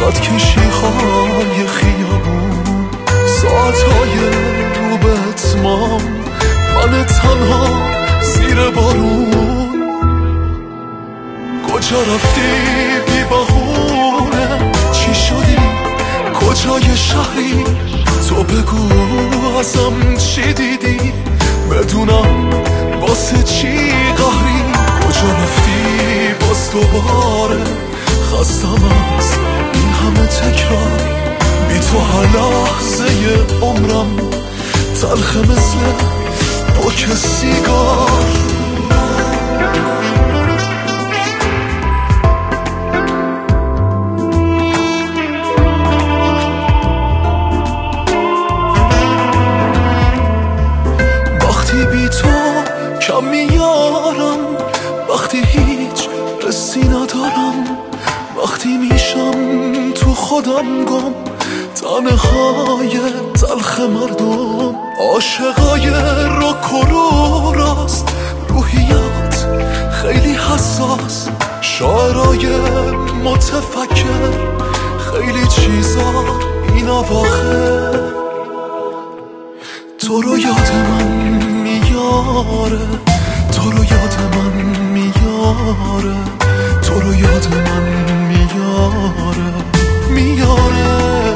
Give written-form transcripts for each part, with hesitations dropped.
خط کشی های خیابون، ساعتهای رو به اتمام، من تنها زیر بارون. کجا رفتی بی بهونه؟ چی شدی؟ کجای شهری؟ تو بگو ازم چی دیدی؟ بدونم واسه چی قهری. کجا رفتی باز دوباره؟ خستم از این همه تکرار، بی تو هر لحظه عمرم تلخ مثل پاک سیگار. وقتی بی تو کم میارم، وقتی هیچ قصی ندارم، وقتی میشم تو خودم گم، تنهای تلخ مردم، عاشقای رک و روراست، روحیات خیلی حساس، شاعرای متفکر، خیلی چیزا این اواخر. تو رو یاد من میاره، تو رو یاد من میاره، تو رو یاد من میاره، میاره.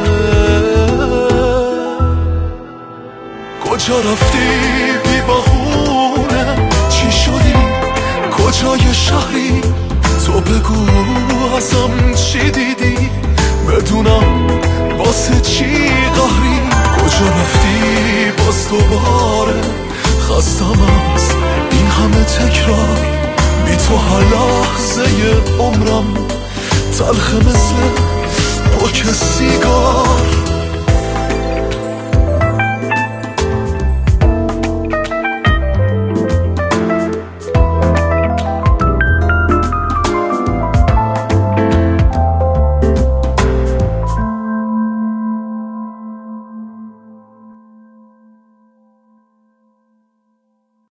کجا رفتی بی بهونه؟ چی شدی؟ کجای شهری؟ تو بگو ازم چی دیدی؟ بدونم واسه چی قهری. کجا رفتی باز دوباره؟ خستم از این همه تکرار، بی تو هر لحظه عمرم تلخ مثل